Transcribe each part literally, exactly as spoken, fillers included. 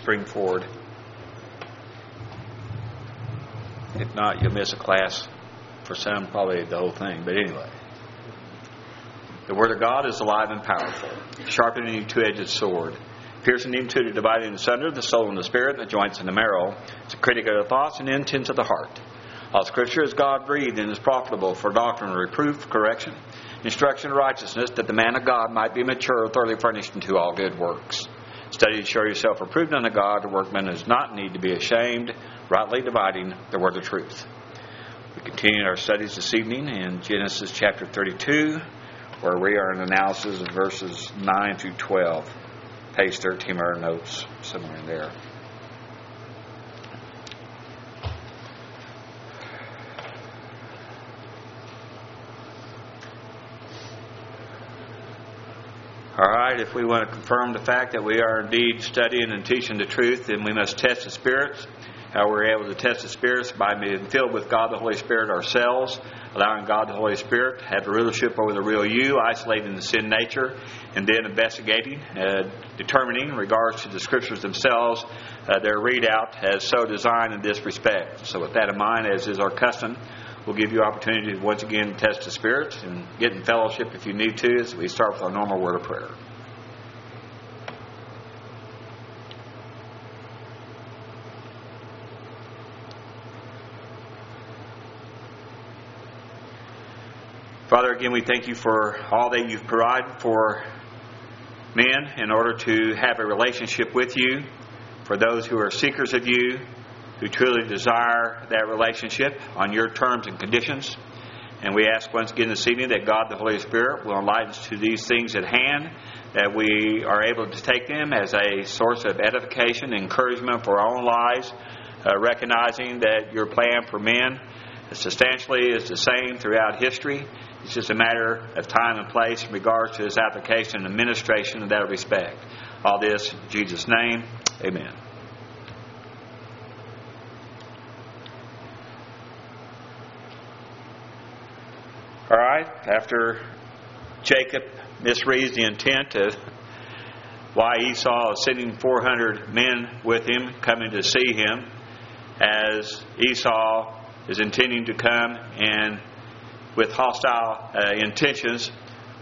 spring forward. If not, you'll miss a class. For some, probably the whole thing. But anyway. The Word of God is alive and powerful, sharper than any two-edged sword, piercing even to the dividing asunder the soul and the spirit, the joints and the marrow. It's a critic of the thoughts and intents of the heart. All Scripture is God-breathed and is profitable for doctrine, reproof, correction, instruction in righteousness, that the man of God might be mature, thoroughly furnished unto all good works. Study to show yourself approved unto God, the workman does not need to be ashamed, rightly dividing the word of truth. We continue our studies this evening in Genesis chapter thirty-two, where we are in analysis of verses nine through twelve. Page thirteen of our notes, somewhere in there. All right, if we want to confirm the fact that we are indeed studying and teaching the truth, then we must test the spirits. How we're able to test the spirits by being filled with God the Holy Spirit ourselves, allowing God the Holy Spirit to have the rulership over the real you, isolating the sin nature, and then investigating, uh, determining in regards to the Scriptures themselves, uh, their readout as so designed in this respect. So with that in mind, as is our custom, we'll give you opportunity to once again test the spirits and get in fellowship if you need to, as we start with our normal word of prayer. Father, again, we thank you for all that you've provided for men in order to have a relationship with you, for those who are seekers of you, who truly desire that relationship on your terms and conditions. And we ask once again this evening that God the Holy Spirit will enlighten us to these things at hand, that we are able to take them as a source of edification and encouragement for our own lives, uh, recognizing that your plan for men substantially is the same throughout history. It's just a matter of time and place in regards to its application and administration in that respect. All this in Jesus' name. Amen. All right, after Jacob misreads the intent of why Esau is sending four hundred men with him coming to see him, as Esau is intending to come and with hostile uh, intentions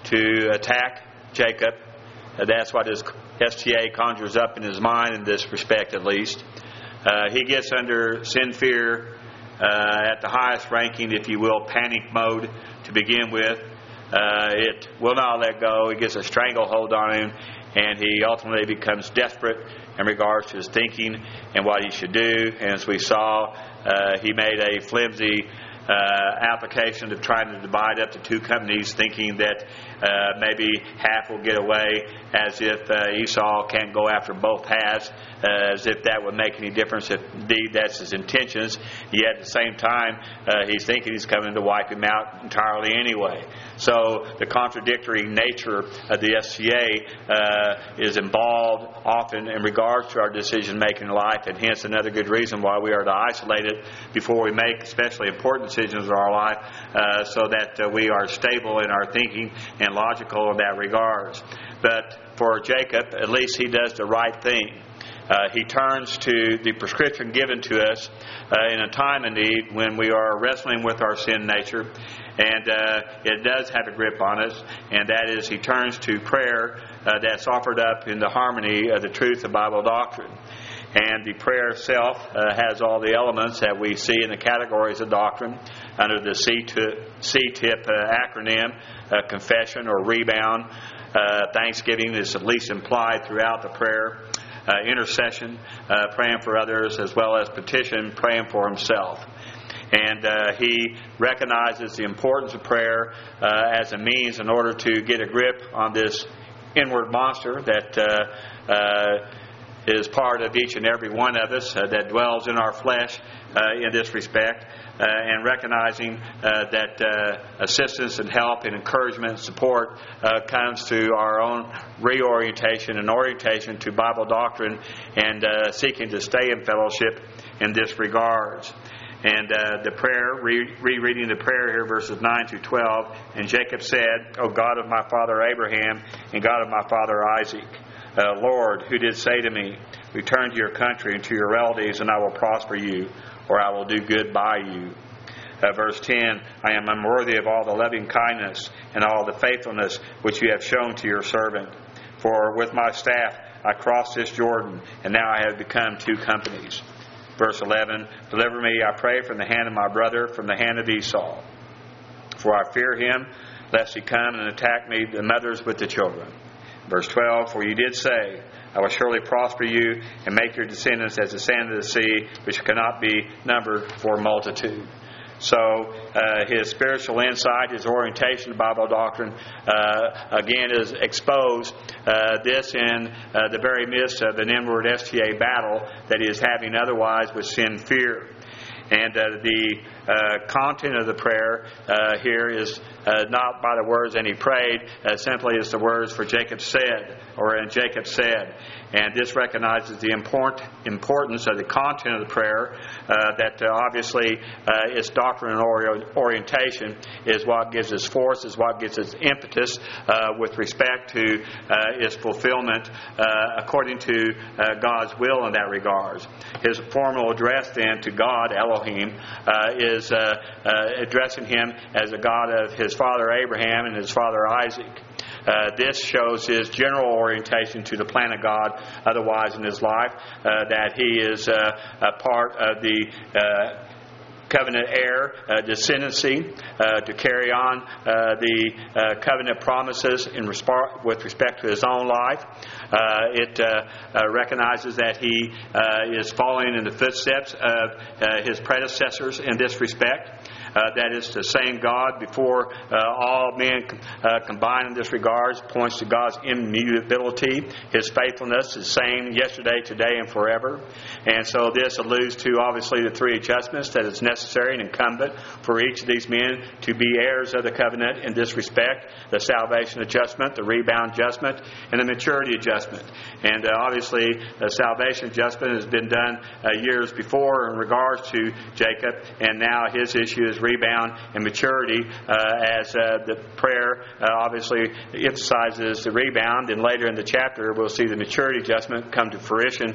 to attack Jacob. Uh, that's what his S T A conjures up in his mind in this respect, at least. Uh, he gets under sin fear uh, at the highest ranking, if you will, panic mode to begin with. Uh, it will not let go. He gets a stranglehold on him, and he ultimately becomes desperate in regards to his thinking and what he should do. And as we saw, uh, he made a flimsy Uh, application of trying to divide up the two companies, thinking that uh, maybe half will get away, as if uh, Esau can't go after both halves, uh, as if that would make any difference, if indeed that's his intentions. Yet at the same time, uh, he's thinking he's coming to wipe him out entirely anyway. So the contradictory nature of the S T A uh, is involved often in regards to our decision-making in life, and hence another good reason why we are to isolate it before we make especially important decisions decisions of our life, uh, so that uh, we are stable in our thinking and logical in that regards. But for Jacob, at least he does the right thing. Uh, he turns to the prescription given to us uh, in a time of need when we are wrestling with our sin nature, and uh, it does have a grip on us, and that is he turns to prayer uh, that's offered up in the harmony of the truth of Bible doctrine. And the prayer itself uh, has all the elements that we see in the categories of doctrine under the C T I P uh, acronym, uh, confession or rebound. Uh, thanksgiving is at least implied throughout the prayer. Uh, intercession, uh, praying for others, as well as petition, praying for himself. And uh, he recognizes the importance of prayer uh, as a means in order to get a grip on this inward monster that uh, uh, is part of each and every one of us, uh, that dwells in our flesh uh, in this respect, uh, and recognizing uh, that uh, assistance and help and encouragement and support uh, comes through our own reorientation and orientation to Bible doctrine, and uh, seeking to stay in fellowship in this regards. And uh, the prayer, re- rereading the prayer here, verses nine through twelve, and Jacob said, O God of my father Abraham and God of my father Isaac, Uh, Lord, who did say to me, Return to your country and to your relatives, and I will prosper you, or I will do good by you. Uh, verse ten, I am unworthy of all the loving kindness and all the faithfulness which you have shown to your servant. For with my staff I crossed this Jordan, and now I have become two companies. Verse eleven, deliver me, I pray, from the hand of my brother, from the hand of Esau. For I fear him, lest he come and attack me, the mothers with the children. Verse twelve, for you did say, I will surely prosper you, and make your descendants as the sand of the sea, which cannot be numbered for multitude. So uh, his spiritual insight, his orientation to Bible doctrine, uh, again is exposed. Uh, this in uh, the very midst of an inward S T A battle that he is having otherwise with sin fear. And uh, the uh, content of the prayer uh, here is uh, not by the words "and he prayed," uh, simply is the words "for Jacob said," or "and Jacob said." And this recognizes the import, importance of the content of the prayer, uh, that uh, obviously uh, its doctrine and ori- orientation is what gives its force, is what gives its impetus uh, with respect to uh, its fulfillment uh, according to uh, God's will in that regard. His formal address then to God, Elohim, uh, is uh, uh, addressing him as a God of his father Abraham and his father Isaac. Uh, this shows his general orientation to the plan of God otherwise in his life, uh, that he is uh, a part of the uh, covenant heir, uh, descendancy, uh, to carry on uh, the uh, covenant promises in resp- with respect to his own life. Uh, it uh, uh, recognizes that he uh, is following in the footsteps of uh, his predecessors in this respect. Uh, that is the same God before uh, all men uh, combined in this regard, points to God's immutability. His faithfulness is same yesterday, today, and forever. And so this alludes to obviously the three adjustments that is necessary and incumbent for each of these men to be heirs of the covenant in this respect: the salvation adjustment, the rebound adjustment, and the maturity adjustment. And uh, obviously the salvation adjustment has been done uh, years before in regards to Jacob, and now his issue is rebound and maturity, uh, as uh, the prayer uh, obviously emphasizes the rebound, and later in the chapter we'll see the maturity adjustment come to fruition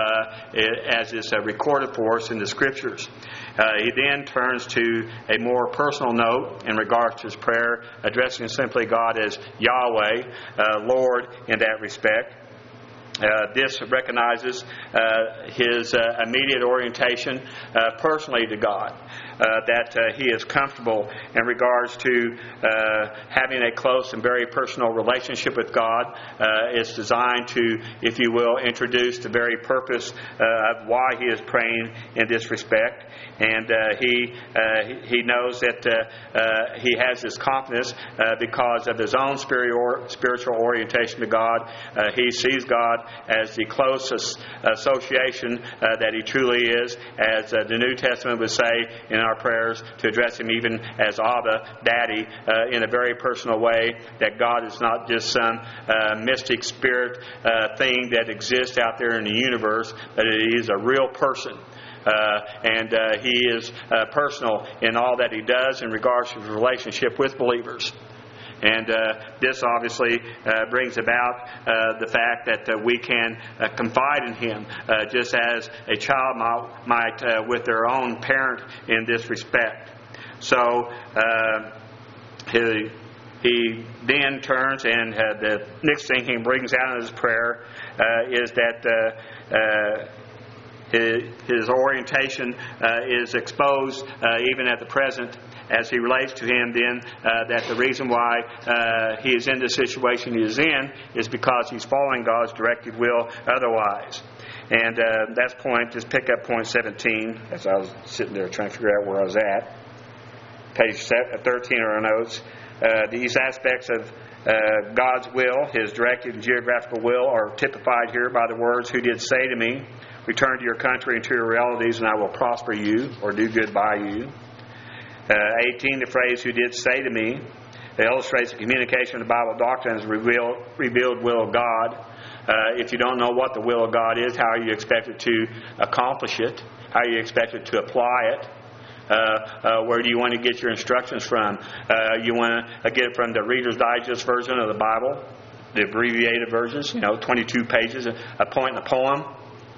uh, as is uh, recorded for us in the Scriptures. Uh, he then turns to a more personal note in regards to his prayer, addressing simply God as Yahweh, uh, Lord, in that respect. Uh, this recognizes uh, his uh, immediate orientation uh, personally to God, uh, that uh, he is comfortable in regards to uh, having a close and very personal relationship with God. Uh, it's designed to, if you will, introduce the very purpose uh, of why he is praying in this respect. And uh, he uh, he knows that uh, uh, he has this confidence uh, because of his own spiritual orientation to God. Uh, he sees God as the closest association uh, that he truly is, as uh, the New Testament would say in our prayers, to address him even as Abba, Daddy, uh, in a very personal way, that God is not just some uh, mystic spirit uh, thing that exists out there in the universe, but he is a real person. Uh, and uh, he is uh, personal in all that he does in regards to his relationship with believers. And uh, this obviously uh, brings about uh, the fact that uh, we can uh, confide in him, uh, just as a child might, might uh, with their own parent in this respect. So uh, he, he then turns, and uh, the next thing he brings out in his prayer uh, is that uh, uh, His, his orientation uh, is exposed uh, even at the present as he relates to him then, uh, that the reason why uh, he is in the situation he is in is because he's following God's directed will otherwise. And uh, that's point, just pick up point seventeen as I was sitting there trying to figure out where I was at. Page thirteen of our notes. Uh, these aspects of uh, God's will, his directed and geographical will, are typified here by the words, who did say to me, return to your country and to your relatives, and I will prosper you, or do good by you. Uh, eighteen, the phrase, who did say to me, it illustrates the communication of the Bible doctrine as revealed, revealed will of God. Uh, if you don't know what the will of God is, how are you expected to accomplish it? How are you expected to apply it? Uh, uh, where do you want to get your instructions from? Uh, you want to get it from the Reader's Digest version of the Bible, the abbreviated versions, you know, twenty-two pages, a point in a poem.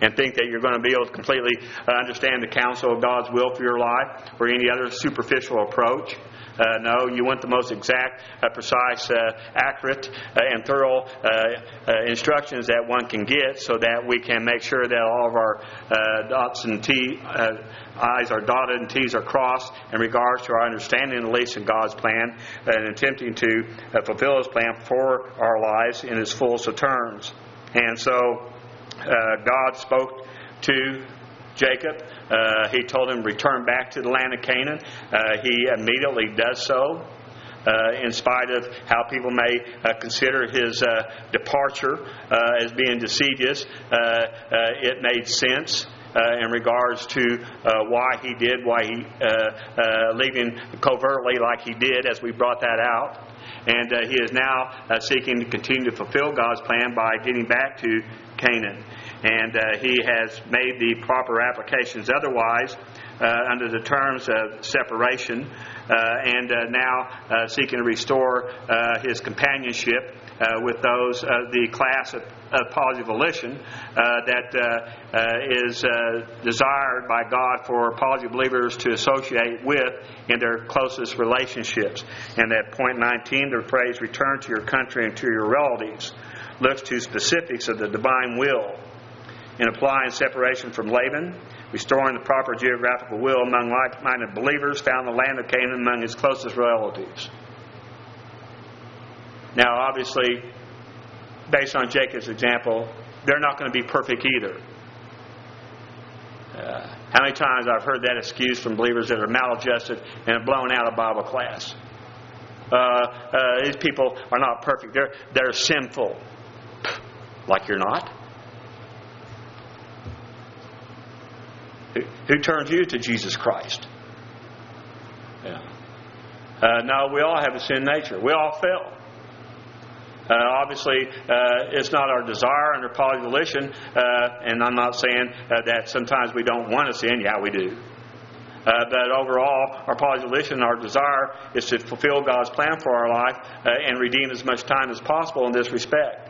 and think that you're going to be able to completely uh, understand the counsel of God's will for your life or any other superficial approach. Uh, no, you want the most exact, uh, precise, uh, accurate, uh, and thorough uh, uh, instructions that one can get, so that we can make sure that all of our uh, dots and T, uh, I's are dotted and T's are crossed in regards to our understanding, at least, of God's plan, and attempting to uh, fulfill His plan for our lives in its fullest of terms. And so, uh, God spoke to Jacob. Uh, he told him to return back to the land of Canaan. Uh, he immediately does so. Uh, in spite of how people may uh, consider his uh, departure uh, as being deciduous, uh, uh, it made sense uh, in regards to uh, why he did, why he uh, uh, leaving covertly like he did, as we brought that out. And uh, he is now uh, seeking to continue to fulfill God's plan by getting back to Canaan. And uh, he has made the proper applications otherwise uh, under the terms of separation, uh, and uh, now uh, seeking to restore uh, his companionship uh, with those of the class of, of positive volition uh, that uh, uh, is uh, desired by God for positive believers to associate with in their closest relationships. And at point nineteen, the phrase "return to your country and to your relatives" looks to specifics of the divine will in applying separation from Laban, restoring the proper geographical will among like-minded believers found in the land of Canaan among his closest relatives. Now, obviously, based on Jacob's example, they're not going to be perfect either. Uh, how many times I've heard that excuse from believers that are maladjusted and have blown out of Bible class? Uh, uh, these people are not perfect. They're, they're sinful. Like you're not? Who, who turned you to Jesus Christ? Yeah. Uh, no, we all have a sin nature. We all fail. Uh, obviously, uh, it's not our desire under positive volition, uh, and I'm not saying uh, that sometimes we don't want to sin. Yeah, we do. Uh, but overall, our positive volition, our desire is to fulfill God's plan for our life uh, and redeem as much time as possible in this respect.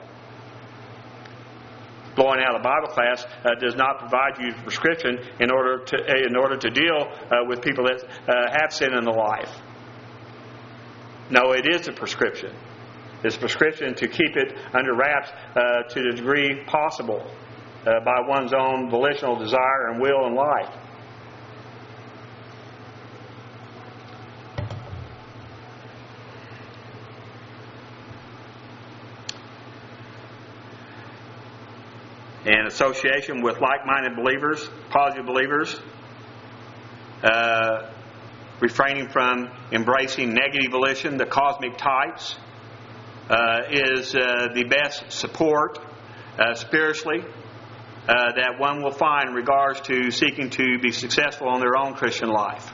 Blowing out of Bible class uh, does not provide you prescription in order to uh, in order to deal uh, with people that uh, have sin in their life. No, it is a prescription. It's a prescription to keep it under wraps uh, to the degree possible uh, by one's own volitional desire and will in life. And association with like-minded believers, positive believers, uh, refraining from embracing negative volition, the cosmic types, uh, is uh, the best support uh, spiritually uh, that one will find in regards to seeking to be successful in their own Christian life.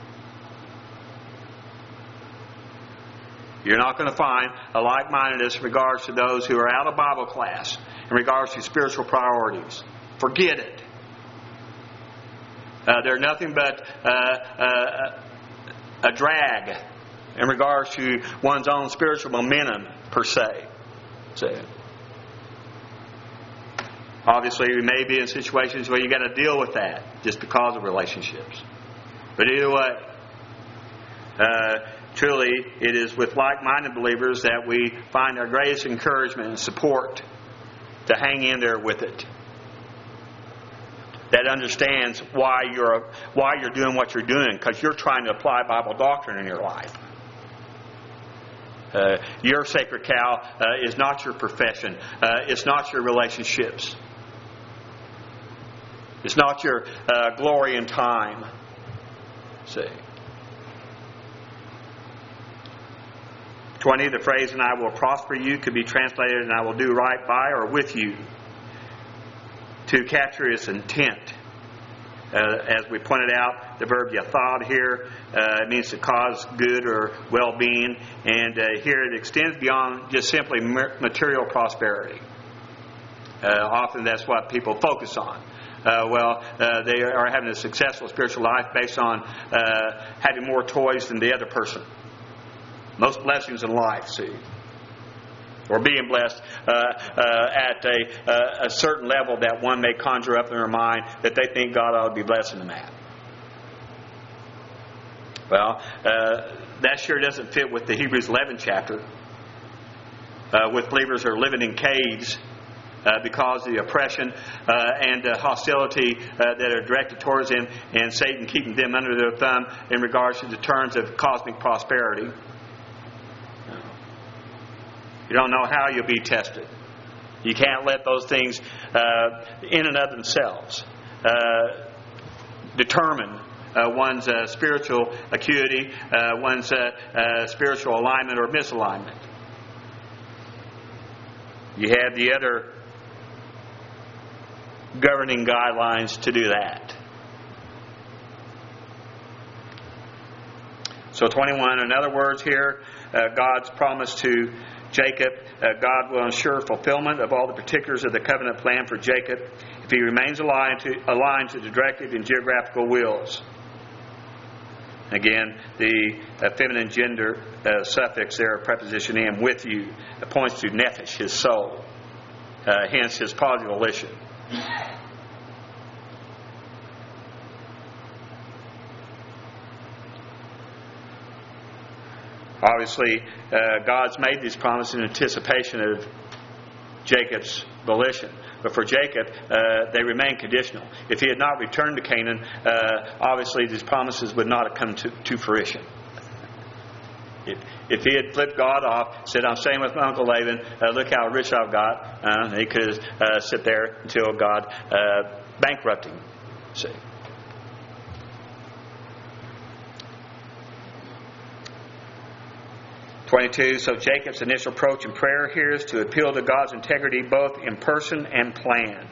You're not going to find a like-mindedness in regards to those who are out of Bible class, in regards to spiritual priorities. Forget it. Uh, they're nothing but uh, uh, a drag in regards to one's own spiritual momentum, per se. So, obviously, we may be in situations where you got to deal with that just because of relationships. But either way, uh, truly, it is with like-minded believers that we find our greatest encouragement and support to hang in there with it. That understands why you're why you're doing what you're doing, because you're trying to apply Bible doctrine in your life. Uh, your sacred cow uh, is not your profession. Uh, it's not your relationships. It's not your uh, glory in time. See. twenty, the phrase, "and I will prosper you," could be translated, "and I will do right by or with you," to capture its intent. Uh, as we pointed out, the verb yathad here uh, means to cause good or well-being, and uh, here it extends beyond just simply material prosperity. Uh, often that's what people focus on. Uh, well, uh, they are having a successful spiritual life based on uh, having more toys than the other person. Most blessings in life, see. or being blessed uh, uh, at a, uh, a certain level that one may conjure up in their mind that they think God ought to be blessing them at. Well, uh, that sure doesn't fit with the Hebrews eleven chapter, uh, with believers who are living in caves uh, because of the oppression uh, and uh, hostility uh, that are directed towards them, and Satan keeping them under their thumb in regards to the terms of cosmic prosperity. You don't know how you'll be tested. You can't let those things uh, in and of themselves uh, determine uh, one's uh, spiritual acuity, uh, one's uh, uh, spiritual alignment or misalignment. You have the other governing guidelines to do that. So twenty-one, in other words here, uh, God's promise to Jacob, uh, God will ensure fulfillment of all the particulars of the covenant plan for Jacob if he remains aligned to, aligned to the directive and geographical wills. Again, the uh, feminine gender uh, suffix there, preposition "am" with you, uh, points to nephesh, his soul, uh, hence his positive volition. Obviously, uh, God's made these promises in anticipation of Jacob's volition. But for Jacob, uh, they remain conditional. If he had not returned to Canaan, uh, obviously these promises would not have come to, to fruition. If, if he had flipped God off, said, "I'm staying with my Uncle Laban, uh, look how rich I've got," uh, he could uh, sit there until God uh, bankrupted him. See? twenty-two, so Jacob's initial approach in prayer here is to appeal to God's integrity both in person and plan.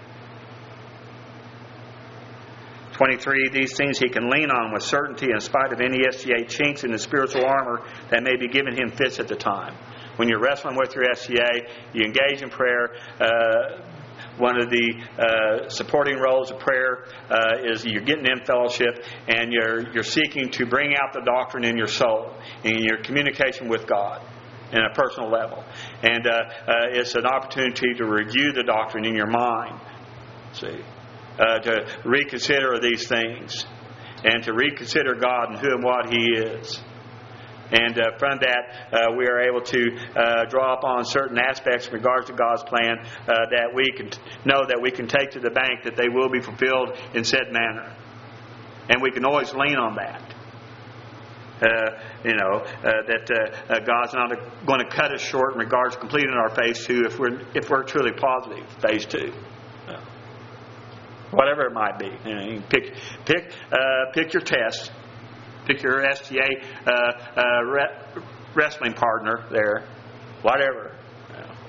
twenty-three, these things he can lean on with certainty in spite of any S T A chinks in the spiritual armor that may be given him fits at the time. When you're wrestling with your S T A, you engage in prayer. Uh, One of the uh, supporting roles of prayer uh, is you're getting in fellowship and you're you're seeking to bring out the doctrine in your soul, in your communication with God, in a personal level. And uh, uh, it's an opportunity to review the doctrine in your mind. See, uh, to reconsider these things and to reconsider God and who and what He is. And uh, from that, uh, we are able to uh, draw upon certain aspects in regards to God's plan uh, that we can t- know that we can take to the bank that they will be fulfilled in said manner. And we can always lean on that. Uh, you know, uh, that uh, uh, God's not going to cut us short in regards to completing our phase two if we're if we're truly positive, phase two. Uh, whatever it might be. You know, you can pick, pick, uh, pick your test. Pick your S T A uh, uh, re- wrestling partner there, whatever. You know.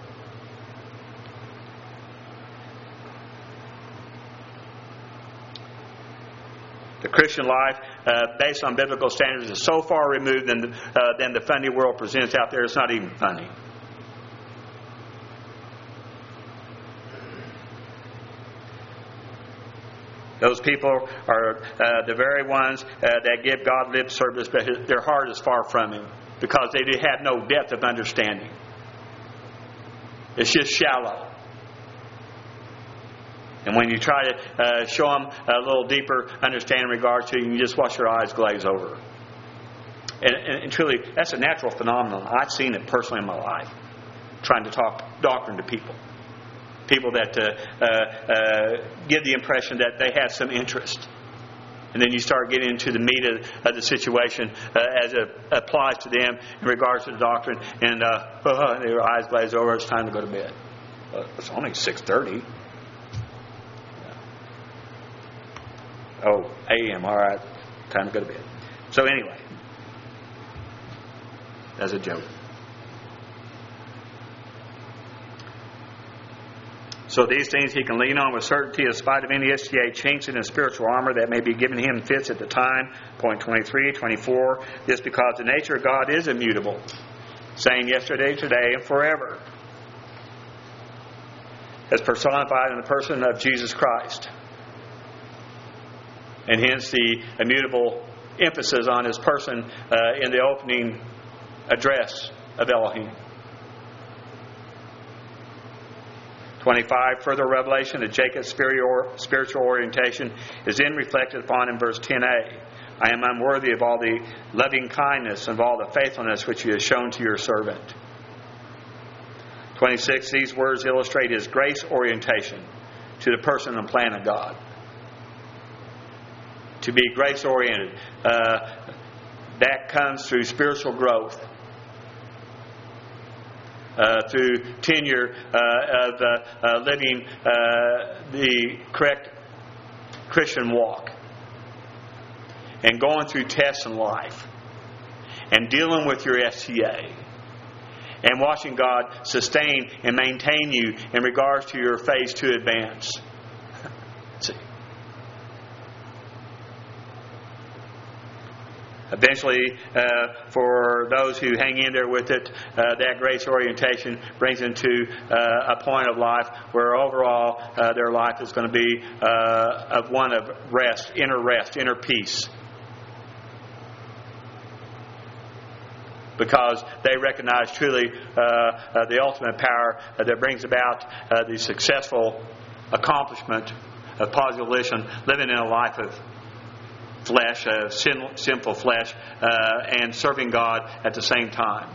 The Christian life, uh, based on biblical standards, is so far removed than the, uh, than the funny world presents out there. It's not even funny. Those people are uh, the very ones uh, that give God lip service, but their heart is far from Him because they do have no depth of understanding. It's just shallow. And when you try to uh, show them a little deeper understanding in regards to it, you can just watch your eyes glaze over. And, and, and truly, that's a natural phenomenon. I've seen it personally in my life, trying to talk doctrine to people. People that uh, uh, uh, give the impression that they have some interest. And then you start getting into the meat of, of the situation uh, as it applies to them in regards to the doctrine. And uh, uh, their eyes glaze over. It's time to go to bed. Uh, it's only six thirty. Oh, A M. All right. Time to go to bed. So anyway. That's a joke. So these things he can lean on with certainty in spite of any S T A chinks in his spiritual armor that may be given him fits at the time. Point twenty-three, twenty-four. This because the nature of God is immutable, saying yesterday, today, and forever, as personified in the person of Jesus Christ. And hence the immutable emphasis on his person uh, in the opening address of Elohim. twenty-five, further revelation of Jacob's spiritual orientation is then reflected upon in verse ten a. I am unworthy of all the loving kindness and of all the faithfulness which you have shown to your servant. twenty-six, these words illustrate his grace orientation to the person and plan of God. To be grace oriented. Uh, that comes through spiritual growth. Uh, through tenure uh, of uh, uh, living uh, the correct Christian walk, and going through tests in life, and dealing with your S T A, and watching God sustain and maintain you in regards to your faith to advance. See. Eventually, uh, for those who hang in there with it, uh, that grace orientation brings them to uh, a point of life where overall uh, their life is going to be uh, of one of rest, inner rest, inner peace. Because they recognize truly uh, uh, the ultimate power uh, that brings about uh, the successful accomplishment of positive volition, living in a life of flesh, uh, sin, sinful flesh, uh, and serving God at the same time.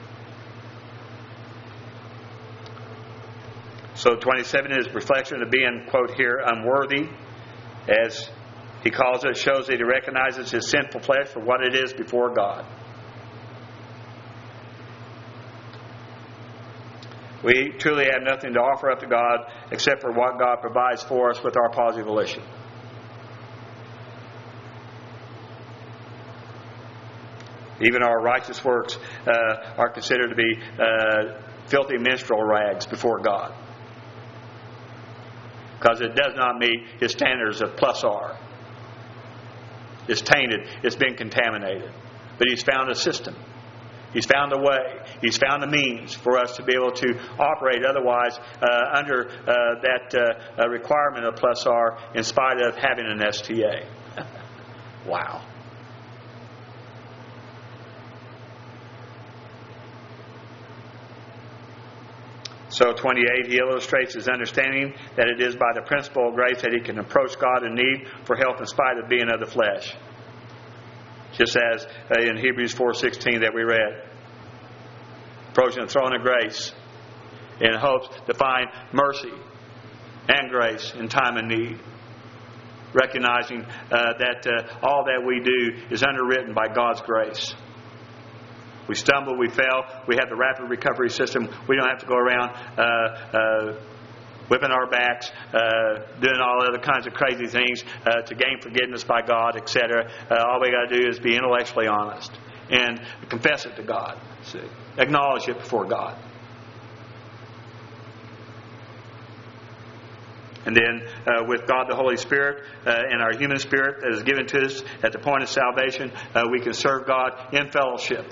So twenty-seven is reflection of being, quote here, unworthy, as he calls it, shows that he recognizes his sinful flesh for what it is before God. We truly have nothing to offer up to God except for what God provides for us with our positive volition. Even our righteous works uh, are considered to be uh, filthy minstrel rags before God, because it does not meet His standards of plus R. It's tainted. It's been contaminated. But He's found a system. He's found a way. He's found a means for us to be able to operate otherwise uh, under uh, that uh, requirement of plus R in spite of having an S T A. Wow. So twenty-eight, he illustrates his understanding that it is by the principle of grace that he can approach God in need for help in spite of being of the flesh. Just as uh, in Hebrews four sixteen that we read. Approaching the throne of grace in hopes to find mercy and grace in time of need. Recognizing uh, that uh, all that we do is underwritten by God's grace. We stumble, we fail, we have the rapid recovery system. We don't have to go around uh, uh, whipping our backs, uh, doing all other kinds of crazy things uh, to gain forgiveness by God, et cetera. Uh, all we got to do is be intellectually honest and confess it to God. See? Acknowledge it before God. And then uh, with God the Holy Spirit uh, and our human spirit that is given to us at the point of salvation, uh, we can serve God in fellowship.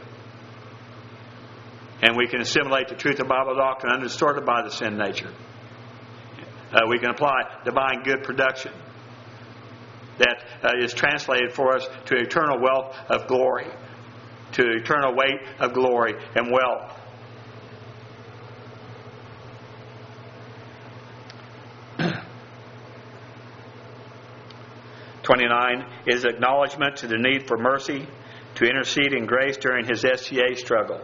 And we can assimilate the truth of Bible doctrine undistorted by the sin nature. Uh, we can apply divine good production that uh, is translated for us to eternal wealth of glory, to eternal weight of glory and wealth. twenty-nine is acknowledgement to the need for mercy to intercede in grace during his S T A struggle.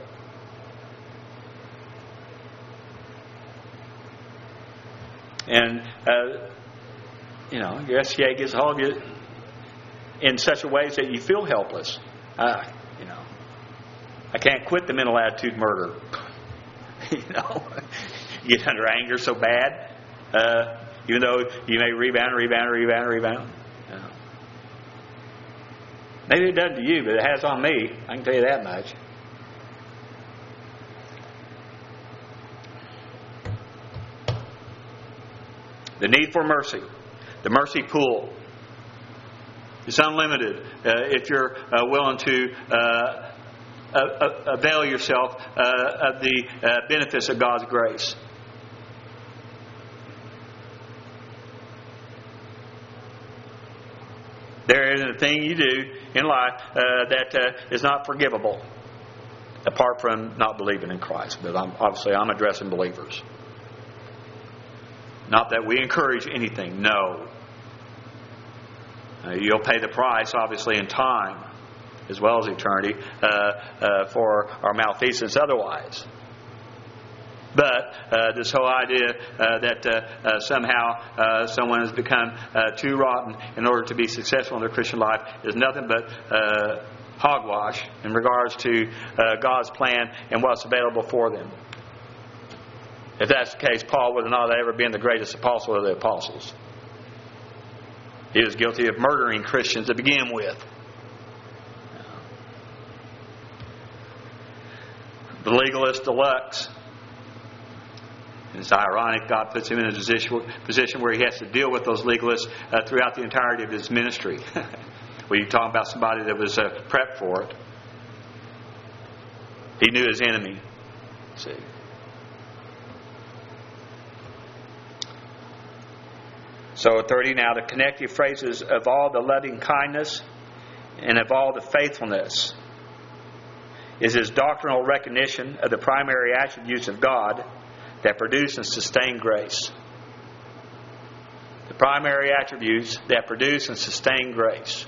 And, uh, you know, your S T A gets a hold of you in such a way that you feel helpless. Uh, you know, I can't quit the mental attitude murder. you know, you get under anger so bad, uh, even though you may rebound, rebound, rebound, rebound. You know. Maybe it doesn't to you, but it has on me. I can tell you that much. The need for mercy. The mercy pool is unlimited uh, if you're uh, willing to uh, uh, avail yourself uh, of the uh, benefits of God's grace. There isn't a thing you do in life uh, that uh, is not forgivable, apart from not believing in Christ. But I'm, obviously I'm addressing believers. Not that we encourage anything, no. Uh, you'll pay the price, obviously, in time as well as eternity uh, uh, for our malfeasance otherwise. But uh, this whole idea uh, that uh, uh, somehow uh, someone has become uh, too rotten in order to be successful in their Christian life is nothing but uh, hogwash in regards to uh, God's plan and what's available for them. If that's the case, Paul would have not ever been the greatest apostle of the apostles. He was guilty of murdering Christians to begin with. The legalist deluxe. It's ironic God puts him in a position, position where he has to deal with those legalists uh, throughout the entirety of his ministry. Well, you're talking about somebody that was uh, prepped for it. He knew his enemy. See. So at thirty now, the connective phrases of all the loving kindness and of all the faithfulness is his doctrinal recognition of the primary attributes of God that produce and sustain grace. The primary attributes that produce and sustain grace.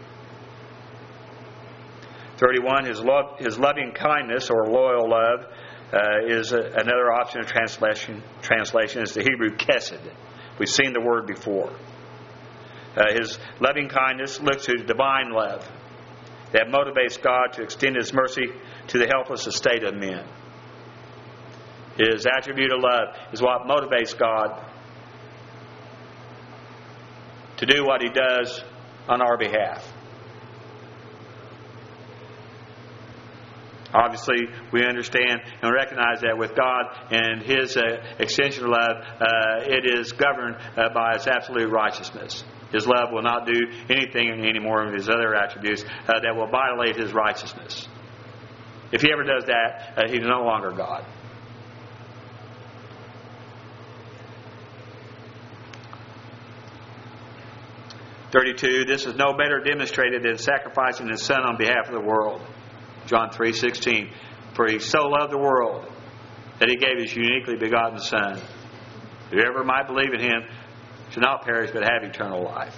thirty-one, his love, his loving kindness or loyal love uh, is a, another option of translation. Translation is the Hebrew kesed. We've seen the word before. Uh, his loving kindness looks to divine love that motivates God to extend His mercy to the helpless estate of men. His attribute of love is what motivates God to do what He does on our behalf. Obviously, we understand and recognize that with God and His uh, extension of love, uh, it is governed uh, by His absolute righteousness. His love will not do anything any more of His other attributes uh, that will violate His righteousness. If He ever does that, uh, He's no longer God. thirty-two, this is no better demonstrated than sacrificing His Son on behalf of the world. John three sixteen, for He so loved the world that He gave His uniquely begotten Son. Whoever might believe in Him should not perish but have eternal life.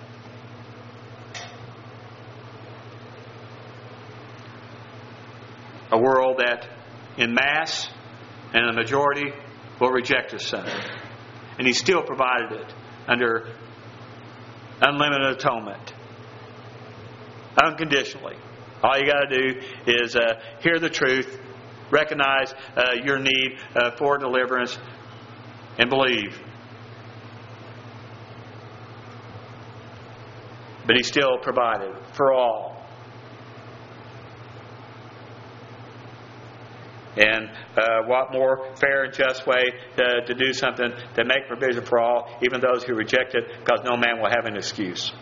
A world that in mass and the majority will reject His Son. And He still provided it under unlimited atonement. Unconditionally. All you got to do is uh, hear the truth, recognize uh, your need uh, for deliverance, and believe. But He still provided for all. And uh, what more fair and just way to, to do something to make provision for all, even those who reject it, because no man will have an excuse.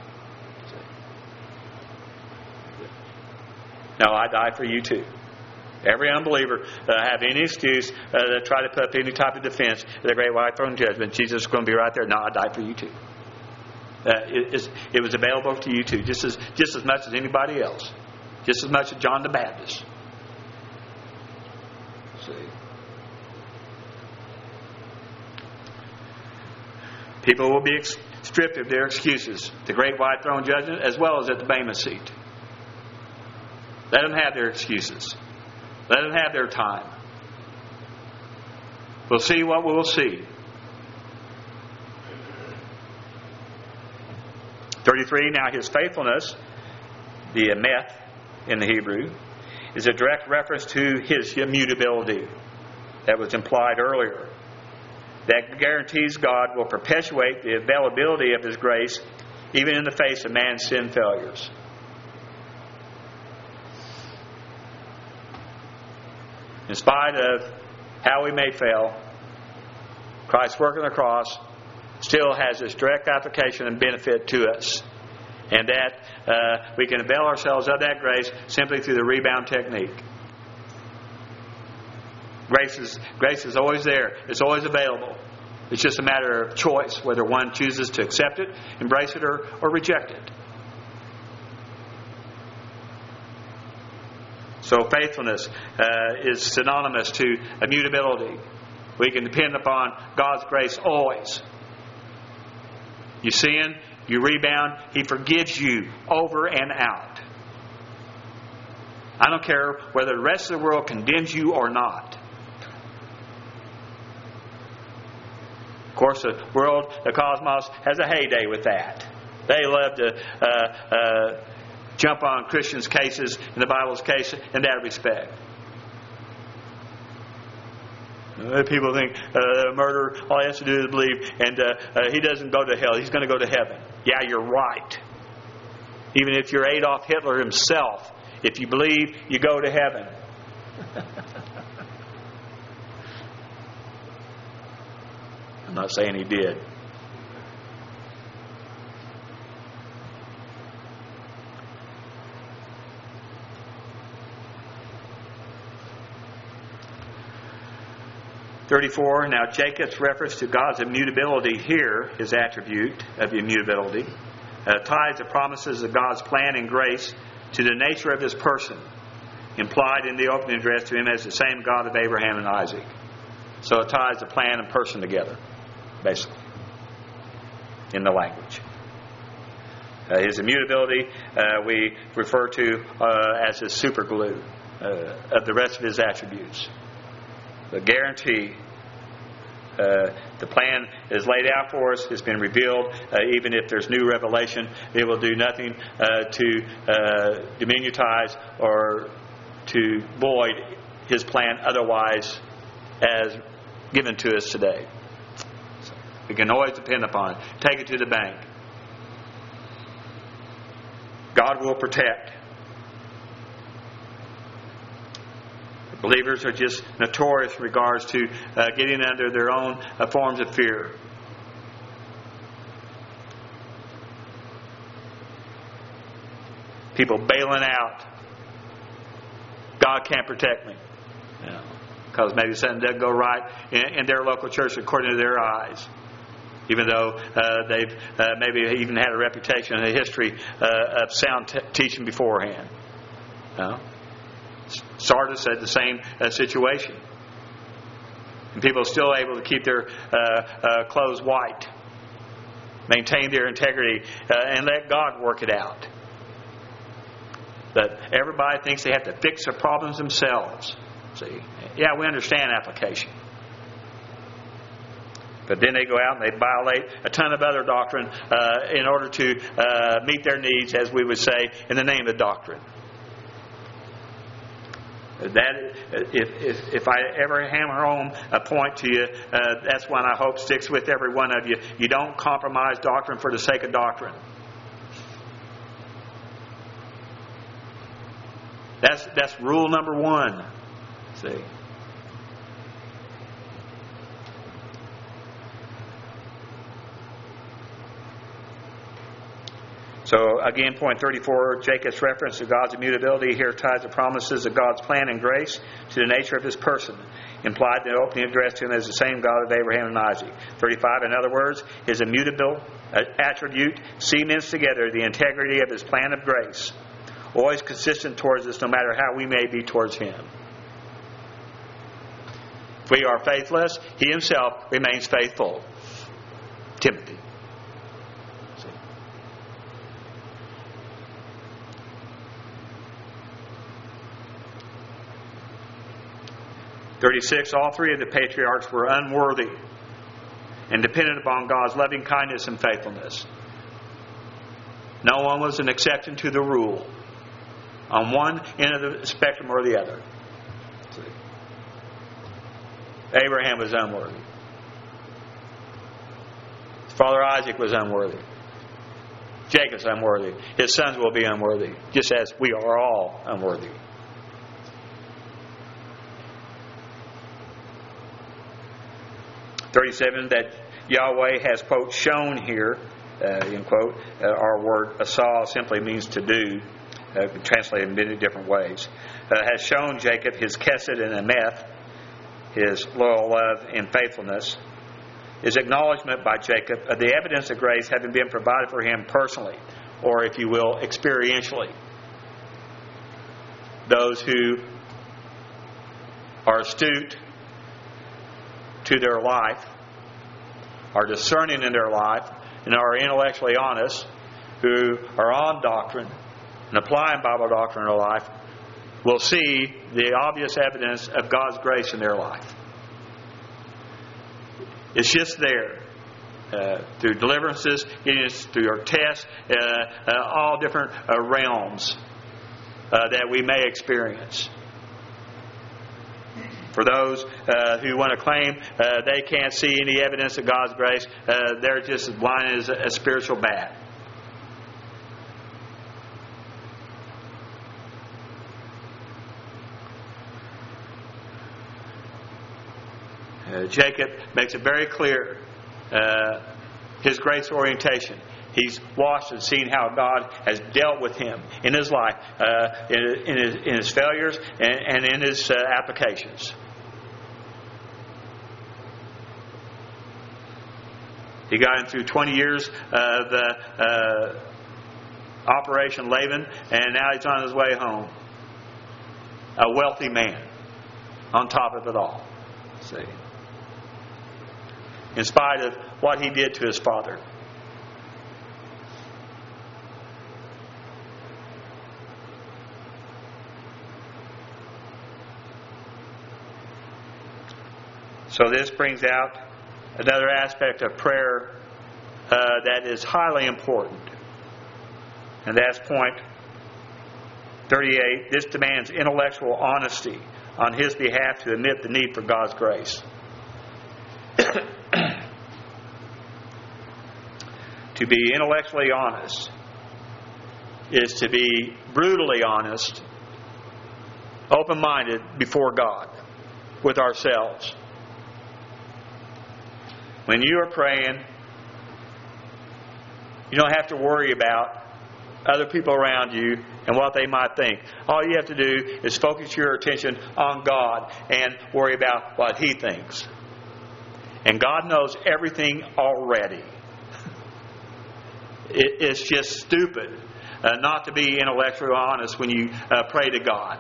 No, I die for you too. Every unbeliever that uh, have any excuse uh, to try to put up any type of defense of the great white throne judgment, Jesus is going to be right there. No, I die for you too. Uh, it, it was available to you too, just as just as much as anybody else, just as much as John the Baptist. See, people will be ex- stripped of their excuses, the great white throne judgment, as well as at the Bema seat. Let them have their excuses. Let them have their time. We'll see what we will see. thirty-three, now His faithfulness, the emeth in the Hebrew, is a direct reference to His immutability that was implied earlier. That guarantees God will perpetuate the availability of His grace even in the face of man's sin failures. In spite of how we may fail, Christ's work on the cross still has its direct application and benefit to us. And that uh, we can avail ourselves of that grace simply through the rebound technique. Grace is, grace is always there. It's always available. It's just a matter of choice, whether one chooses to accept it, embrace it, or, or reject it. So faithfulness uh, is synonymous to immutability. We can depend upon God's grace always. You sin, you rebound, He forgives you over and out. I don't care whether the rest of the world condemns you or not. Of course, the world, the cosmos, has a heyday with that. They love to uh, uh, jump on Christians' cases and the Bible's case in that respect. Uh, people think uh, murder, all he has to do is believe, and uh, uh, he doesn't go to hell. He's going to go to heaven. Yeah, you're right. Even if you're Adolf Hitler himself, if you believe, you go to heaven. I'm not saying he did. thirty-four, now Jacob's reference to God's immutability here, his attribute of immutability, uh, ties the promises of God's plan and grace to the nature of His person, implied in the opening address to Him as the same God of Abraham and Isaac. So it ties the plan and person together, basically, in the language. Uh, his immutability uh, we refer to uh, as His super glue uh, of the rest of His attributes. The guarantee, uh, the plan is laid out for us, it's been revealed. Uh, even if there's new revelation, it will do nothing uh, to uh, diminutize or to void His plan otherwise as given to us today. So we can always depend upon it. Take it to the bank. God will protect. Believers are just notorious in regards to uh, getting under their own uh, forms of fear. People bailing out. God can't protect me. You know, because maybe something doesn't go right in, in their local church according to their eyes. Even though uh, they've uh, maybe even had a reputation and a history uh, of sound t- teaching beforehand. You know? Sardis had the same uh, situation. And people are still able to keep their uh, uh, clothes white, maintain their integrity, uh, and let God work it out. But everybody thinks they have to fix their problems themselves. See, yeah, we understand application. But then they go out and they violate a ton of other doctrine uh, in order to uh, meet their needs, as we would say, in the name of doctrine. That if, if if I ever hammer home a point to you, uh, that's one I hope sticks with every one of you. You don't compromise doctrine for the sake of doctrine. That's that's rule number one. See. So again, point thirty-four, Jacob's reference to God's immutability here ties the promises of God's plan and grace to the nature of His person, implied in the opening address to Him as the same God of Abraham and Isaac. thirty-five, in other words, His immutable attribute cements together the integrity of His plan of grace, always consistent towards us no matter how we may be towards Him. If we are faithless, He Himself remains faithful. Timothy. thirty-six, all three of the patriarchs were unworthy and dependent upon God's loving kindness and faithfulness. No one was an exception to the rule on one end of the spectrum or the other. Abraham was unworthy. His father Isaac was unworthy. Jacob's unworthy. His sons will be unworthy, just as we are all unworthy. thirty-seven, that Yahweh has, quote, shown here, uh, end quote. Uh, our word asal simply means to do, uh, translated in many different ways. Uh, has shown Jacob his kesed and emeth, his loyal love and faithfulness, is acknowledgement by Jacob of the evidence of grace having been provided for him personally, or if you will, experientially. Those who are astute to their life, are discerning in their life, and are intellectually honest, who are on doctrine and applying Bible doctrine in their life, will see the obvious evidence of God's grace in their life. It's just there. Uh, through deliverances, through our tests, uh, uh, all different uh, realms uh, that we may experience. For those uh, who want to claim uh, they can't see any evidence of God's grace, uh, they're just as blind as a, a spiritual bat. Uh, Jacob makes it very clear uh, his grace orientation. He's watched and seen how God has dealt with him in his life, uh, in, in, his, in his failures, and, and in his uh, applications. He got him through twenty years of uh, uh, Operation Laban, and now he's on his way home. A wealthy man on top of it all. See? In spite of what he did to his father. So this brings out another aspect of prayer uh, that is highly important. And that's point thirty-eight. This demands intellectual honesty on his behalf to admit the need for God's grace. To be intellectually honest is to be brutally honest, open-minded before God, with ourselves. When you are praying, you don't have to worry about other people around you and what they might think. All you have to do is focus your attention on God and worry about what He thinks. And God knows everything already. It's just stupid uh, not to be intellectually honest when you uh, pray to God.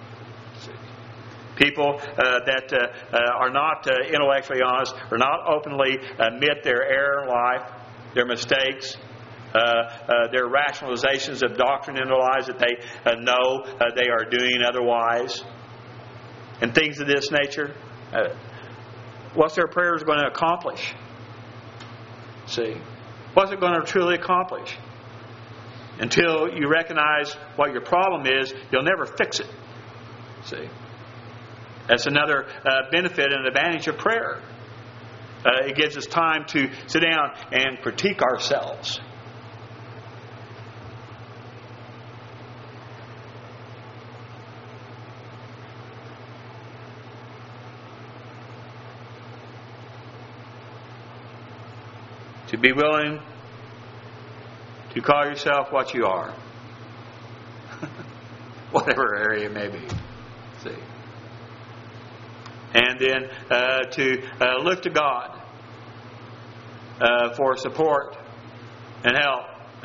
People uh, that uh, uh, are not uh, intellectually honest, or not openly admit their error in life, their mistakes, uh, uh, their rationalizations of doctrine in their lives that they uh, know uh, they are doing otherwise, and things of this nature. Uh, what's their prayers going to accomplish? See? What's it going to truly accomplish? Until you recognize what your problem is, you'll never fix it. See? That's another uh, benefit and advantage of prayer. Uh, it gives us time to sit down and critique ourselves. To be willing to call yourself what you are. Whatever area it may be. See? And then uh, to uh, look to God uh, for support and help.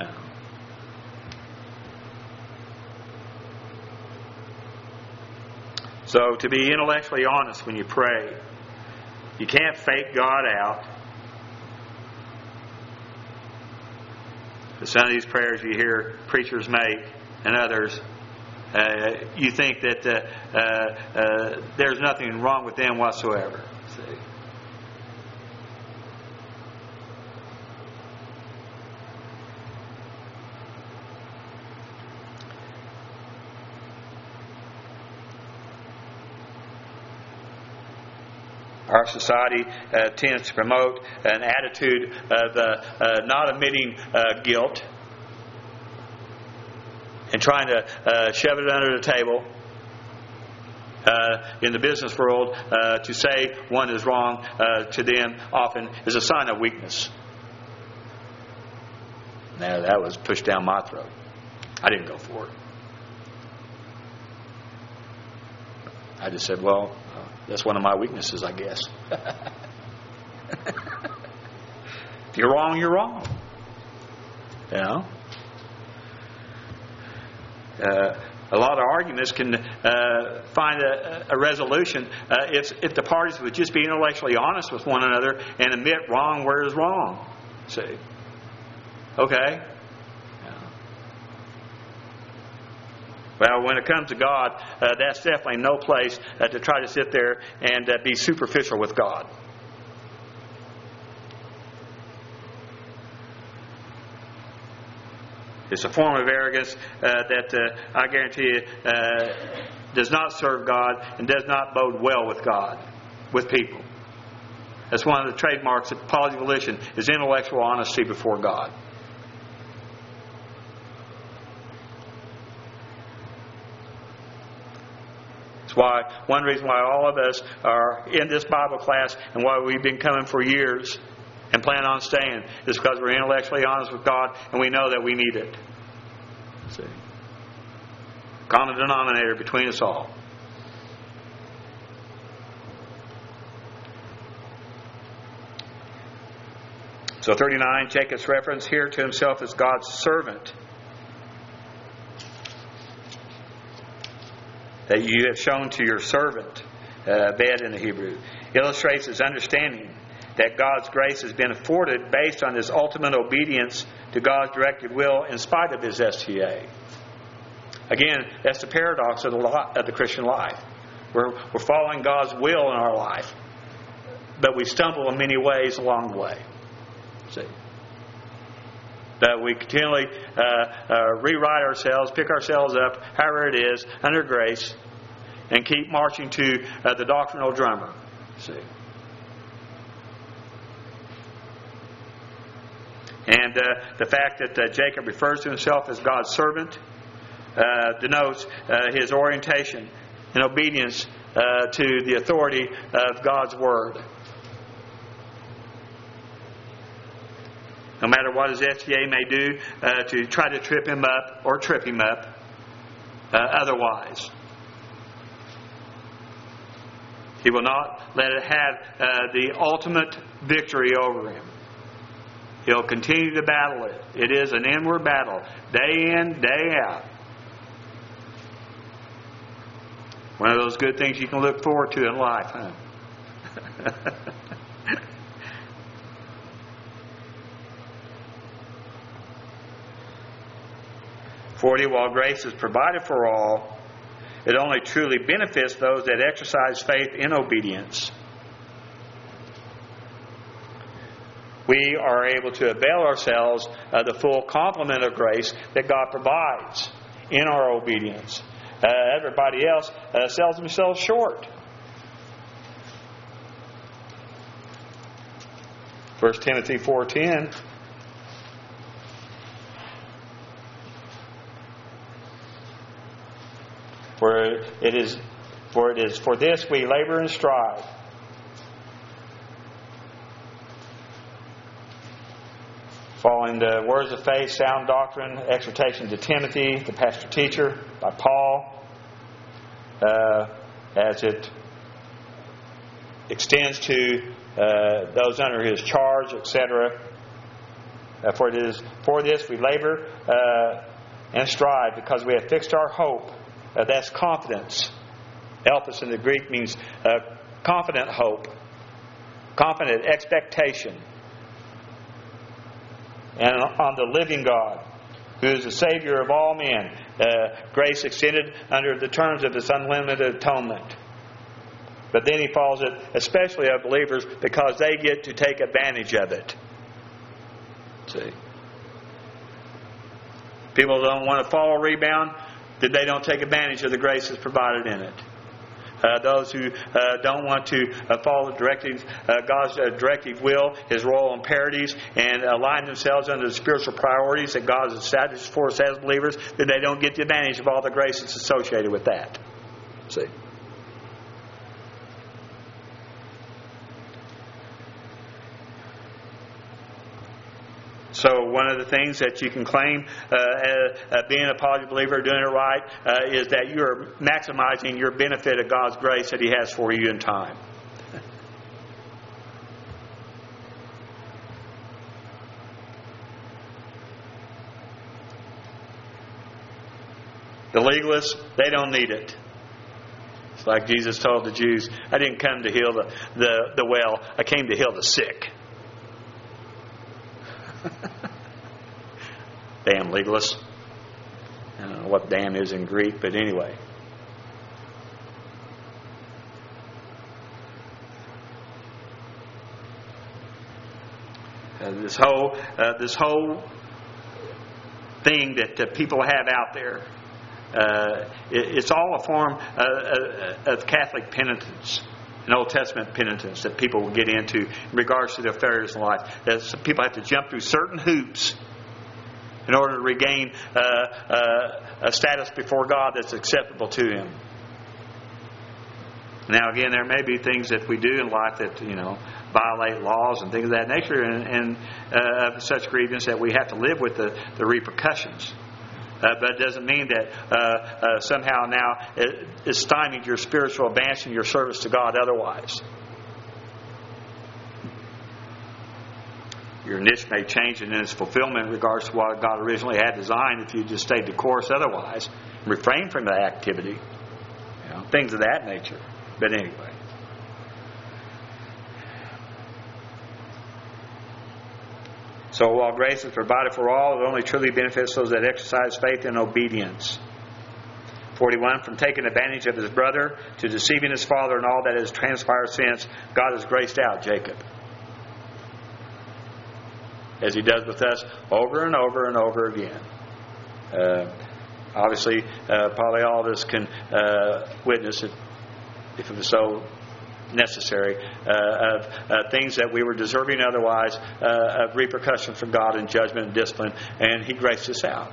So to be intellectually honest when you pray. You can't fake God out. Some of these prayers you hear preachers make and others, uh, you think that uh, uh, uh, there's nothing wrong with them whatsoever. See? Our society uh, tends to promote an attitude of uh, uh, not admitting uh, guilt and trying to uh, shove it under the table. Uh, in the business world, uh, to say one is wrong uh, to them often is a sign of weakness. Now, that was pushed down my throat. I didn't go for it. I just said, well, that's one of my weaknesses, I guess. If you're wrong, you're wrong. You know? Uh, A lot of arguments can uh, find a, a resolution uh, if, if the parties would just be intellectually honest with one another and admit wrong where is wrong. See? Okay? Well, when it comes to God, uh, that's definitely no place uh, to try to sit there and uh, be superficial with God. It's a form of arrogance uh, that uh, I guarantee you uh, does not serve God and does not bode well with God, with people. That's one of the trademarks of apologetic volition, is intellectual honesty before God. That's why one reason why all of us are in this Bible class and why we've been coming for years and plan on staying is because we're intellectually honest with God and we know that we need it. See? Common denominator between us all. So thirty-nine, Jacob's reference here to himself as God's servant. That you have shown to your servant, uh, bed in the Hebrew, illustrates his understanding that God's grace has been afforded based on his ultimate obedience to God's directed will in spite of his S T A. Again, that's the paradox of the, of the Christian life. We're, we're following God's will in our life, but we stumble in many ways along the way. See? That we continually uh, uh, rewrite ourselves, pick ourselves up, however it is, under grace, and keep marching to uh, the doctrinal drummer. See? And uh, the fact that uh, Jacob refers to himself as God's servant uh, denotes uh, his orientation and obedience uh, to the authority of God's Word. No matter what his S T A may do uh, to try to trip him up or trip him up uh, otherwise. He will not let it have uh, the ultimate victory over him. He'll continue to battle it. It is an inward battle, day in, day out. One of those good things you can look forward to in life, huh? forty, while grace is provided for all, it only truly benefits those that exercise faith in obedience. We are able to avail ourselves of the full complement of grace that God provides in our obedience. Uh, everybody else uh, sells themselves short. First Timothy four ten. For it is, for it is for this we labor and strive. Following the words of faith, sound doctrine, exhortation to Timothy, the pastor teacher, by Paul, uh, as it extends to uh, those under his charge, et cetera. Uh, for it is for this we labor uh, and strive, because we have fixed our hope. Uh, that's confidence. Elpis in the Greek means uh, confident hope, confident expectation. And on the living God, who is the Savior of all men, uh, grace extended under the terms of His unlimited atonement. But then he follows it, especially of believers, because they get to take advantage of it. See? People don't want to fall rebound, that they don't take advantage of the grace that's provided in it. Uh, those who uh, don't want to uh, follow the directive, uh, God's uh, directive will, His royal imperatives, and align themselves under the spiritual priorities that God has established for us as believers, then they don't get the advantage of all the grace that's associated with that. See? So one of the things that you can claim uh, uh, being a apologetic believer, doing it right, uh, is that you are maximizing your benefit of God's grace that He has for you in time. The legalists, they don't need it. It's like Jesus told the Jews, I didn't come to heal the, the, the well, I came to heal the sick. Damn legalists. I don't know what damn is in Greek, but anyway. Uh, this whole uh, this whole thing that uh, people have out there, uh, it, it's all a form uh, uh, of Catholic penitence, an Old Testament penitence that people will get into in regards to their affairs in life. That some people have to jump through certain hoops in order to regain uh, uh, a status before God that's acceptable to Him. Now, again, there may be things that we do in life that, you know, violate laws and things of that nature, and, and uh, of such grievance that we have to live with the, the repercussions. Uh, but it doesn't mean that uh, uh, somehow now it, it stymied your spiritual advance and your service to God otherwise. Your niche may change in its fulfillment in regards to what God originally had designed if you just stayed the course otherwise. Refrain from that activity. You know, things of that nature. But anyway. So while grace is provided for all, it only truly benefits those that exercise faith and obedience. forty-one, from taking advantage of his brother to deceiving his father and all that has transpired since, God has graced out Jacob. As He does with us over and over and over again. Uh, obviously, uh, probably all of us can uh, witness it, if it was so necessary, uh, of uh, things that we were deserving otherwise, uh, of repercussion from God and judgment and discipline, and He graced us out.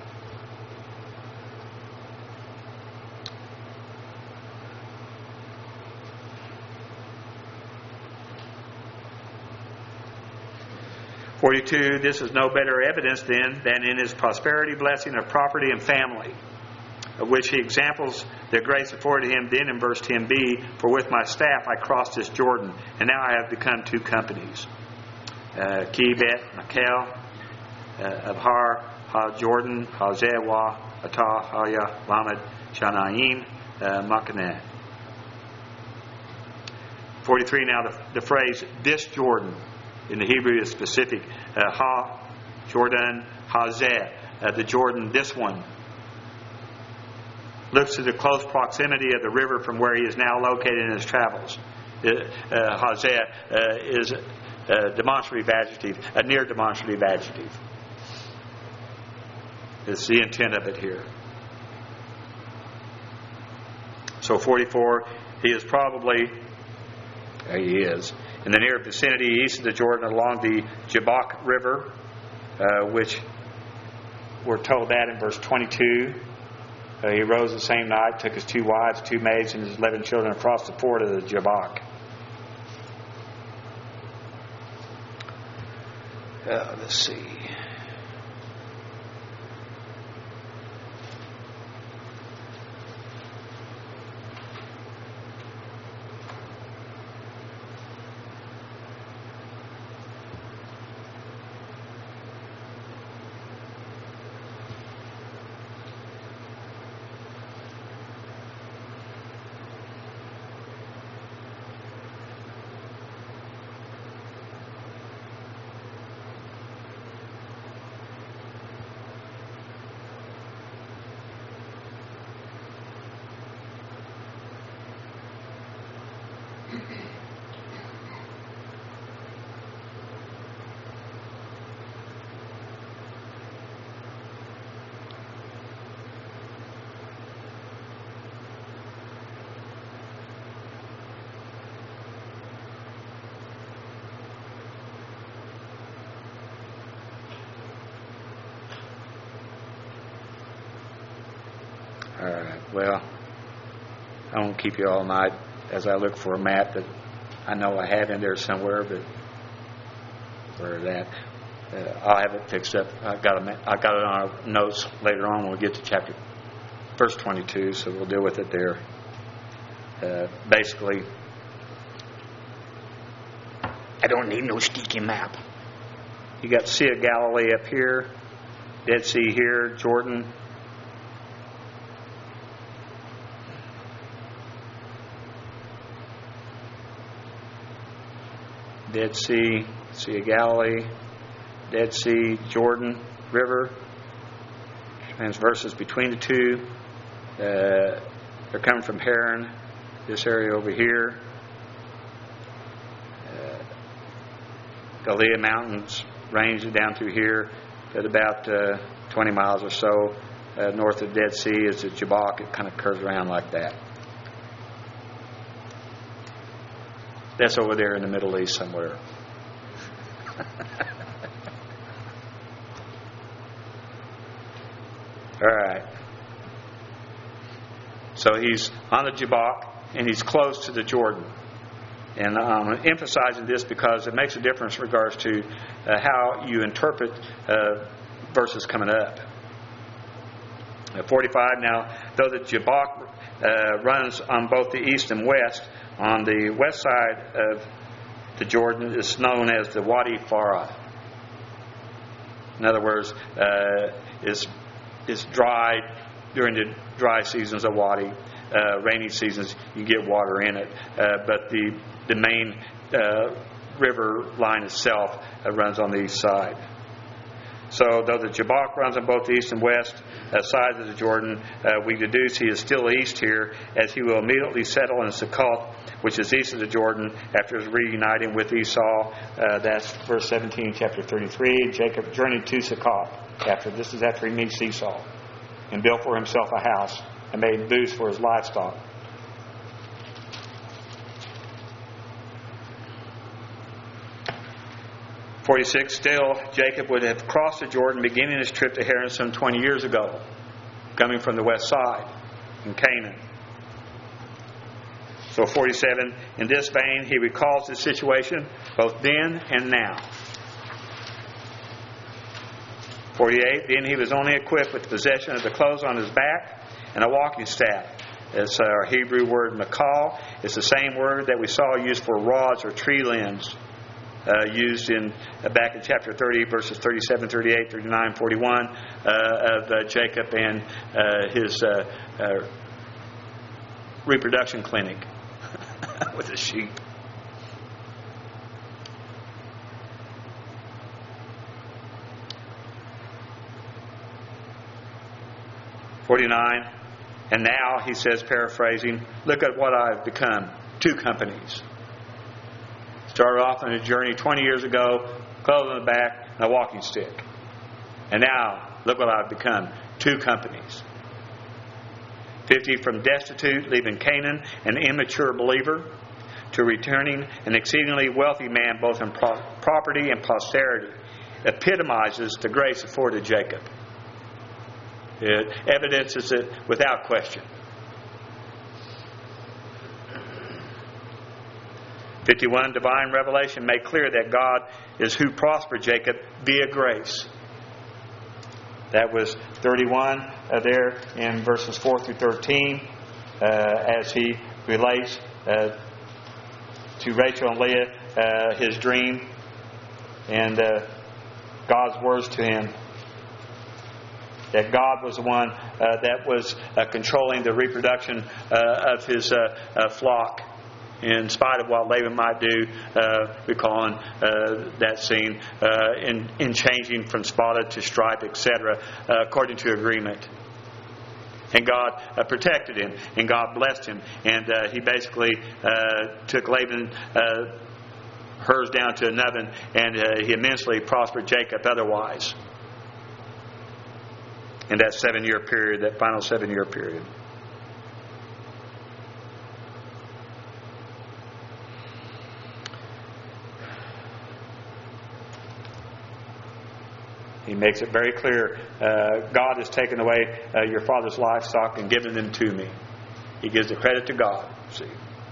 forty-two, this is no better evidence then than in his prosperity, blessing of property and family, of which he examples the grace afforded him then in verse ten b, for with my staff I crossed this Jordan, and now I have become two companies. Uh, Ki Bet, Machel, uh, Abhar, Ha Jordan, Ha Zewa, Atah, Haya, Lamed, Shanaim, uh, Makaneh. forty-three, now the, the phrase, this Jordan, in the Hebrew is specific. Uh, ha, Jordan, Hazeh, uh, the Jordan, this one. Looks to the close proximity of the river from where he is now located in his travels. Uh, uh, Hazeh uh, is a demonstrative adjective, a near demonstrative adjective. It's the intent of it here. So forty-four, he is probably, uh, he is, in the near vicinity east of the Jordan along the Jabbok River, uh, which we're told that in verse twenty-two. Uh, he rose the same night, took his two wives, two maids, and his eleven children across the ford of the Jabbok. Uh, let's see. All right. Well, I won't keep you all night as I look for a map that I know I have in there somewhere, but where that uh, I'll have it fixed up. I got a I got it on our notes later on when we get to chapter verse twenty-two, so we'll deal with it there. Uh, basically, I don't need no sticky map. You got Sea of Galilee up here, Dead Sea here, Jordan. Dead Sea, Sea of Galilee, Dead Sea, Jordan River, transverses between the two. Uh, they're coming from Haran, this area over here. Uh, Galilee Mountains range down through here at about uh, twenty miles or so. Uh, north of the Dead Sea is the Jabbok. It kind of curves around like that. That's over there in the Middle East somewhere. All right. So he's on the Jabbok and he's close to the Jordan. And I'm emphasizing this because it makes a difference in regards to uh, how you interpret uh, verses coming up. Uh, forty-five, now, though the Jabbok uh, runs on both the east and west, on the west side of the Jordan is known as the Wadi Farah. In other words, uh, is is dry during the dry seasons of Wadi. Uh, rainy seasons, you get water in it. Uh, but the the main uh, river line itself uh, runs on the east side. So, though the Jabbok runs on both the east and west uh, sides of the Jordan, uh, we deduce he is still east here, as he will immediately settle in Succoth, which is east of the Jordan, after his reuniting with Esau. Uh, that's verse seventeen, chapter thirty-three. Jacob journeyed to Succoth. After this is after he meets Esau, and built for himself a house and made booths for his livestock. forty-six, still Jacob would have crossed the Jordan beginning his trip to Haran some twenty years ago, coming from the west side in Canaan. So forty-seven, in this vein he recalls the situation both then and now. forty-eight, then he was only equipped with the possession of the clothes on his back and a walking staff. It's our Hebrew word makal. It's the same word that we saw used for rods or tree limbs. Uh, used in uh, back in chapter thirty, verses thirty-seven, thirty-eight, thirty-nine, forty-one uh, of uh, Jacob and uh, his uh, uh, reproduction clinic with the sheep. forty-nine, and now, he says, paraphrasing, look at what I've become. Two companies. Started off on a journey twenty years ago, clothes on the back, and a walking stick. And now, look what I've become. Two companies. fifty, from destitute, leaving Canaan, an immature believer, to returning an exceedingly wealthy man, both in pro- property and posterity, epitomizes the grace afforded Jacob. It evidences it without question. fifty-one, divine revelation made clear that God is who prospered Jacob via grace. That was thirty-one uh, there in verses four through thirteen uh, as he relates uh, to Rachel and Leah uh, his dream and uh, God's words to him. That God was the one uh, that was uh, controlling the reproduction uh, of his uh, uh, flock. In spite of what Laban might do, uh, recalling uh, that scene, uh, in, in changing from spotted to striped, et cetera, uh, according to agreement. And God uh, protected him, and God blessed him, and uh, he basically uh, took Laban uh, hers down to another, and uh, he immensely prospered Jacob otherwise. In that seven-year period, that final seven-year period. He makes it very clear, uh, God has taken away uh, your father's livestock and given them to me. He gives the credit to God. See,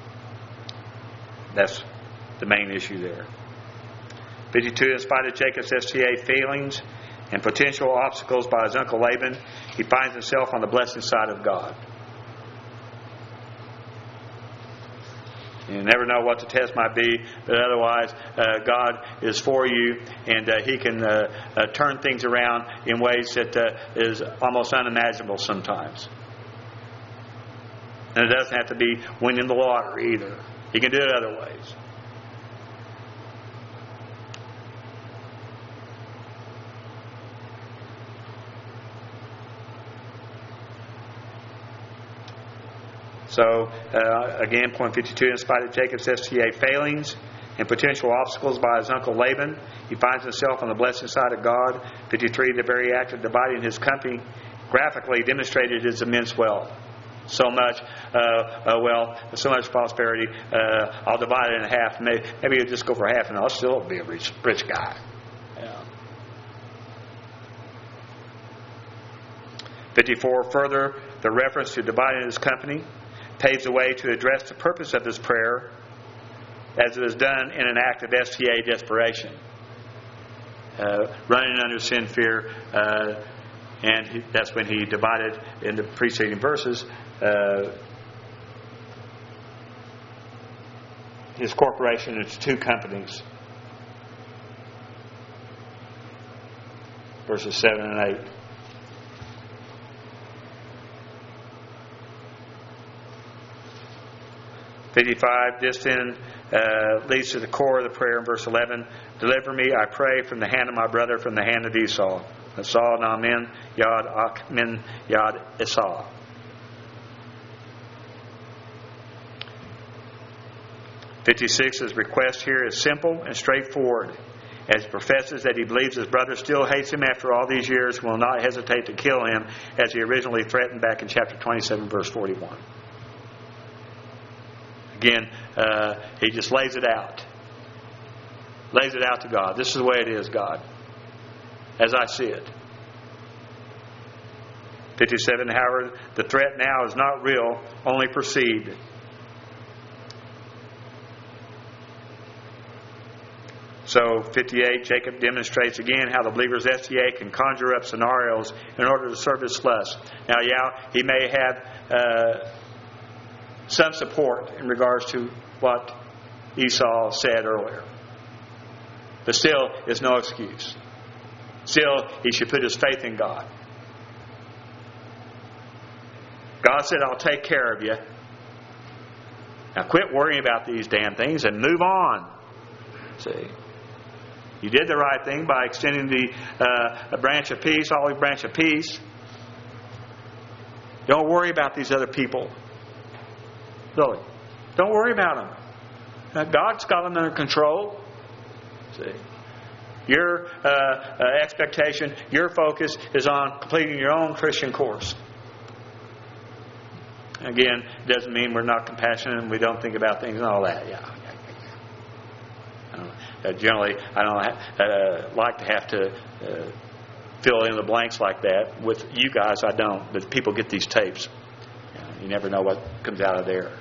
that's the main issue there. fifty-two, in spite of Jacob's S T A failings and potential obstacles by his uncle Laban, he finds himself on the blessing side of God. You never know what the test might be, but otherwise, uh, God is for you, and uh, He can uh, uh, turn things around in ways that uh, is almost unimaginable sometimes. And it doesn't have to be winning the lottery either. He can do it other ways. So, uh, again, point fifty-two, in spite of Jacob's S T A failings and potential obstacles by his uncle Laban, he finds himself on the blessing side of God. fifty-three, the very act of dividing his company graphically demonstrated his immense wealth. So much, uh, uh, well, so much prosperity, uh, I'll divide it in half. Maybe, maybe you'll just go for half and I'll still be a rich, rich guy. Yeah. fifty-four, further, the reference to dividing his company paves the way to address the purpose of his prayer as it is done in an act of S T A desperation. Uh, running under sin, fear, uh, and he, that's when he divided in the preceding verses uh, his corporation into two companies. Verses seven and eight. fifty-five, this then uh, leads to the core of the prayer in verse eleven. Deliver me, I pray, from the hand of my brother, from the hand of Esau. Esau, Naamin, Yad, Achmin, Yad, Esau. fifty-six, his request here is simple and straightforward. As he professes that he believes his brother still hates him after all these years, will not hesitate to kill him as he originally threatened back in chapter twenty-seven, verse forty-one. Again, uh, he just lays it out. Lays it out to God. This is the way it is, God, as I see it. fifty-seven, however, the threat now is not real, only perceived. So, fifty-eight, Jacob demonstrates again how the believer's S T A can conjure up scenarios in order to serve his lust. Now, yeah, he may have uh, some support in regards to what Esau said earlier. But still, it's no excuse. Still, he should put his faith in God. God said, I'll take care of you. Now quit worrying about these damn things and move on. See? You did the right thing by extending the uh, branch of peace, olive branch of peace. Don't worry about these other people. Really. Don't worry about them. Now, God's got them under control. See? Your uh, uh, expectation, your focus is on completing your own Christian course. Again, it doesn't mean we're not compassionate and we don't think about things and all that. Yeah, yeah, yeah. yeah. Uh, generally, I don't uh, like to have to uh, fill in the blanks like that. With you guys, I don't. But people get these tapes. You know, you never know what comes out of there.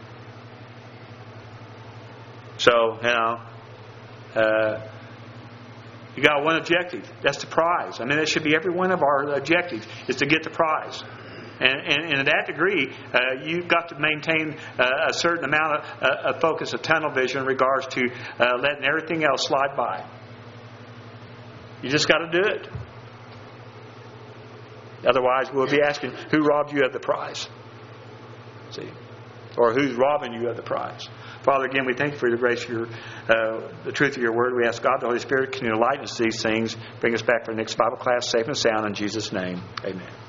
So, you know, uh, you got one objective. That's the prize. I mean, that should be every one of our objectives, is to get the prize. And, and, and to that degree, uh, you've got to maintain uh, a certain amount of, uh, of focus, of tunnel vision in regards to uh, letting everything else slide by. You just got to do it. Otherwise, we'll be asking, who robbed you of the prize? See? Or who's robbing you of the prize? Father, again, we thank you for the grace of your, uh, the truth of your word. We ask God, the Holy Spirit, can you enlighten us to these things, bring us back for the next Bible class, safe and sound, in Jesus' name. Amen.